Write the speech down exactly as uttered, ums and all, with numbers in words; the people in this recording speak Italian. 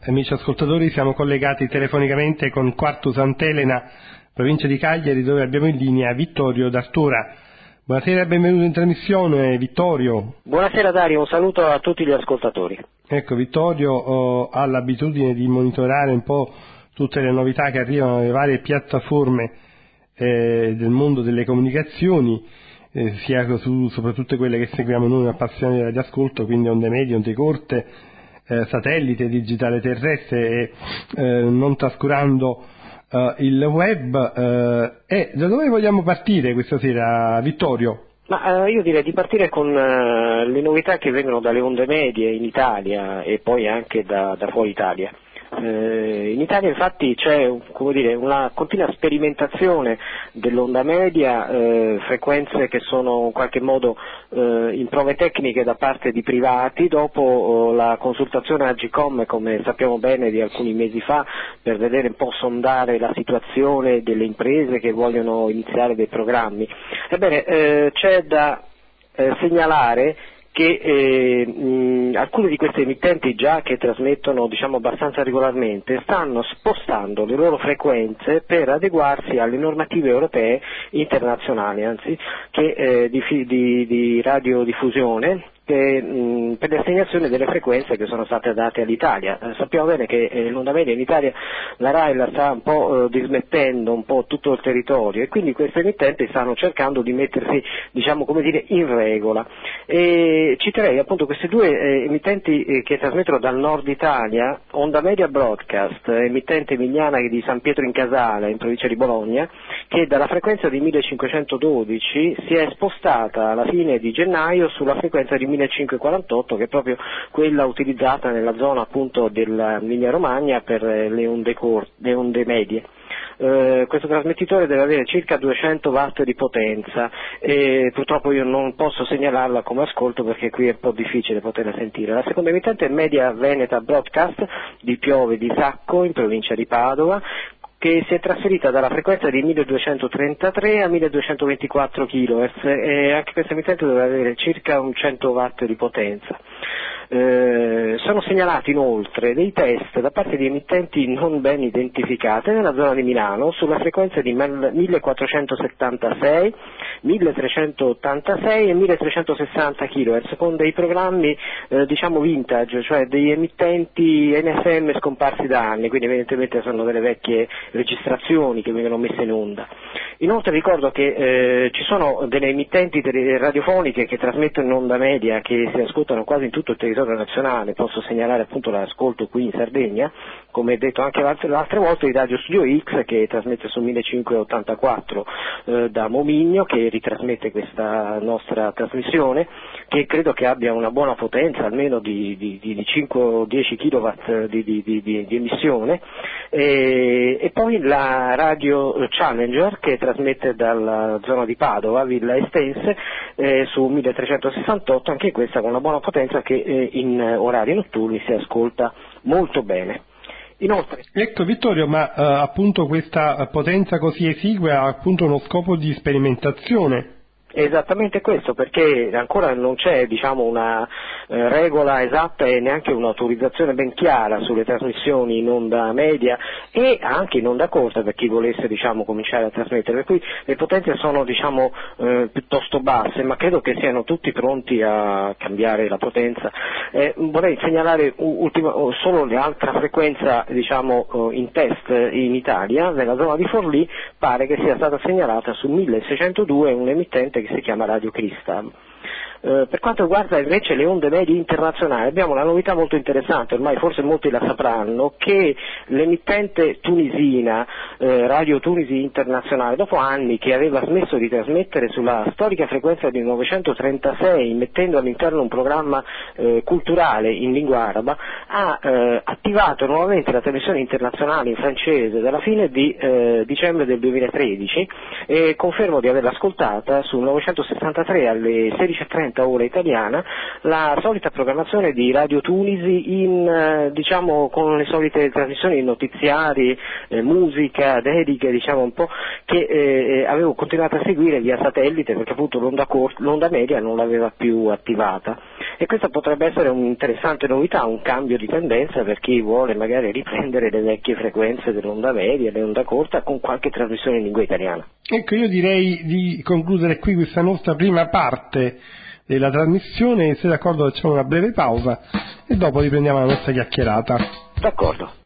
Amici ascoltatori, siamo collegati telefonicamente con Quartu Sant'Elena, provincia di Cagliari, dove abbiamo in linea Vittorio D'Artura. Buonasera e benvenuto in trasmissione, Vittorio. Buonasera Dario, un saluto a tutti gli ascoltatori. Ecco, Vittorio oh, ha l'abitudine di monitorare un po' tutte le novità che arrivano dalle varie piattaforme eh, del mondo delle comunicazioni, eh, sia su, soprattutto quelle che seguiamo noi appassionati di ascolto, quindi onde medie, onde corte, eh, satellite, digitale terrestre e eh, non trascurando eh, il web. Eh, e da dove vogliamo partire questa sera, Vittorio? Ma eh, io direi di partire con uh, le novità che vengono dalle onde medie in Italia e poi anche da, da fuori Italia. Eh, in Italia infatti c'è, come dire, una continua sperimentazione dell'onda media, eh, frequenze che sono in qualche modo eh, in prove tecniche da parte di privati dopo oh, la consultazione Agcom, come sappiamo bene, di alcuni mesi fa, per vedere un po' sondare la situazione delle imprese che vogliono iniziare dei programmi. Ebbene, eh, c'è da eh, segnalare che eh, mh, alcune di queste emittenti già che trasmettono diciamo abbastanza regolarmente stanno spostando le loro frequenze per adeguarsi alle normative europee internazionali, anzi, che, eh, di, di, di radiodiffusione che, mh, per l'assegnazione delle frequenze che sono state date all'Italia. Eh, sappiamo bene che eh, l'onda media in Italia la RAI la sta un po' eh, dismettendo un po' tutto il territorio e quindi queste emittenti stanno cercando di mettersi diciamo come dire in regola. E citerei appunto queste due eh, emittenti eh, che trasmettono dal nord Italia, Onda Media Broadcast, emittente emiliana di San Pietro in Casale in provincia di Bologna, che dalla frequenza di millecinquecentododici si è spostata alla fine di gennaio sulla frequenza di millecinquecentoquarantotto, che è proprio quella utilizzata nella zona appunto dell'Emilia Romagna per le onde, cor- le onde medie. Uh, questo trasmettitore deve avere circa duecento watt di potenza e purtroppo io non posso segnalarla come ascolto perché qui è un po' difficile poterla sentire. La seconda emittente è Media Veneta Broadcast di Piove di Sacco in provincia di Padova, che si è trasferita dalla frequenza di milleduecentotrentatré a milleduecentoventiquattro chilohertz e anche questa emittente deve avere circa un cento watt di potenza. Eh, sono segnalati inoltre dei test da parte di emittenti non ben identificate nella zona di Milano sulla frequenza di millequattrocentosettantasei, milletrecentottantasei e milletrecentosessanta chilohertz con dei programmi eh, diciamo vintage, cioè degli emittenti N F M scomparsi da anni, quindi evidentemente sono delle vecchie registrazioni che vengono messe in onda. Inoltre ricordo che eh, ci sono delle emittenti radiofoniche che trasmettono in onda media che si ascoltano quasi in tutto il territorio nazionale. Posso segnalare appunto l'ascolto qui in Sardegna, come detto anche l'altre, l'altre volte, di Radio Studio X che trasmette su millecinquecentottantaquattro eh, da Momigno, che ritrasmette questa nostra trasmissione, che credo che abbia una buona potenza, almeno di, di, di cinque o dieci chilowatt di, di, di, di emissione, e, e poi la Radio Challenger che trasmette dalla zona di Padova, Villa Estense, eh, su milletrecentosessantotto, anche questa con una buona potenza che eh, in orari notturni si ascolta molto bene. Inoltre, ecco Vittorio, ma eh, appunto questa potenza così esigua ha appunto uno scopo di sperimentazione. Esattamente questo, perché ancora non c'è diciamo una eh, regola esatta e neanche un'autorizzazione ben chiara sulle trasmissioni in onda media e anche in onda corta per chi volesse diciamo cominciare a trasmettere, per cui le potenze sono diciamo eh, piuttosto basse, ma credo che siano tutti pronti a cambiare la potenza. Eh, vorrei segnalare ultima, solo l'altra frequenza diciamo in test in Italia, nella zona di Forlì pare che sia stata segnalata su milleseicentodue, un emittente che si chiama Radio Crystal. Eh, per quanto riguarda invece le onde medie internazionali abbiamo una novità molto interessante, ormai forse molti la sapranno, che l'emittente tunisina eh, Radio Tunisi Internazionale, dopo anni che aveva smesso di trasmettere sulla storica frequenza di novecentotrentasei mettendo all'interno un programma eh, culturale in lingua araba, ha eh, attivato nuovamente la trasmissione internazionale in francese dalla fine di eh, dicembre del duemilatredici e confermo di averla ascoltata sul novecentosessantatré alle sedici e trenta trenta ora italiana, la solita programmazione di Radio Tunisi in, eh, diciamo, con le solite trasmissioni notiziari, eh, musica, dediche, diciamo un po', che eh, avevo continuato a seguire via satellite perché appunto l'onda, cor- l'onda media non l'aveva più attivata, e questa potrebbe essere un'interessante novità, un cambio di tendenza per chi vuole magari riprendere le vecchie frequenze dell'onda media, dell'onda corta, con qualche trasmissione in lingua italiana. Ecco, io direi di concludere qui questa nostra prima parte della trasmissione, se d'accordo facciamo una breve pausa e dopo riprendiamo la nostra chiacchierata. D'accordo.